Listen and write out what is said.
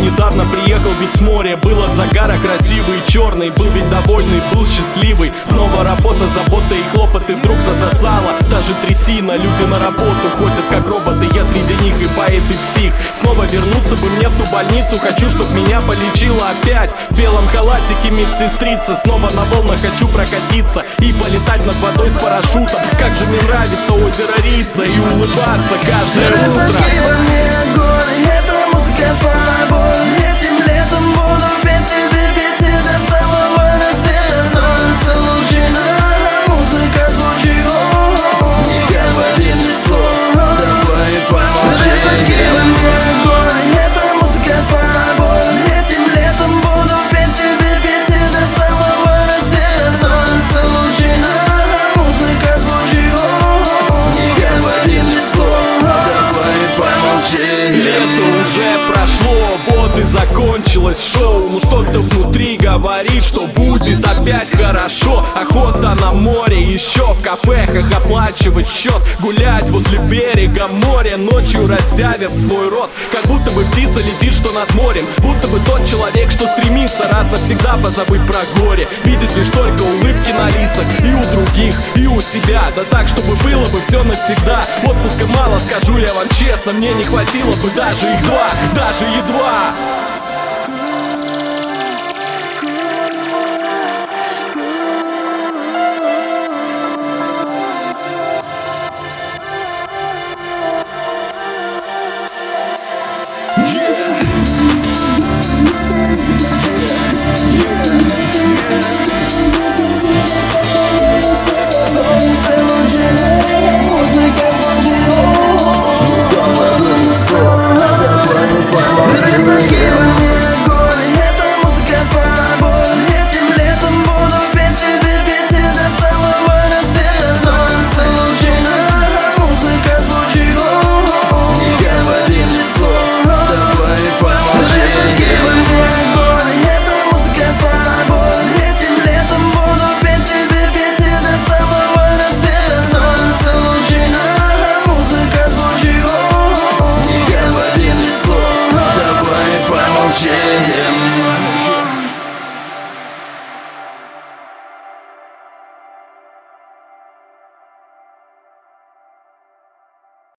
недавно приехал ведь с моря. Был от загара красивый и черный, был ведь довольный, был счастливый. Снова работа, забота и хлопоты вдруг засосала. Даже трясина, люди на работу ходят как роботы, я среди них и поэт, и псих. Снова вернуться бы мне в ту больницу, хочу, чтоб меня полечила опять. В белом халатике медсестрица, снова на волнах хочу прокатиться и полетать над водой с парашютом. Как же мне нравится озеро Рица и улыбаться каждое утро. Разожги во мне огонь, эта музыка слова. Этим летом буду петь тебе песни до самого рассвета. Солнце лучи, музыка звучит, не говори ни слова, давай помолчи. Разожги во мне огонь, эта музыка слова. Этим летом буду петь тебе песни до самого рассвета. Солнце лучи, музыка звучит, не говори ни слова, давай помолчи. Лето уже прошло, вот и закончилось шоу. Ну что-то внутри говорит, что будет опять хорошо. Охота на море, еще в кафехах оплачивать счет. Гулять возле берега моря, ночью раззявив свой рот. Как будто бы птица летит, что над морем. Будто бы тот человек, что стремится раз навсегда позабыть про горе. Видит лишь только улыбки на лицах и у других, и у себя. Да так, чтобы было бы все навсегда. Отпуска мало, скажу я вам честно, мне не хватило бы даже их два, даже едва.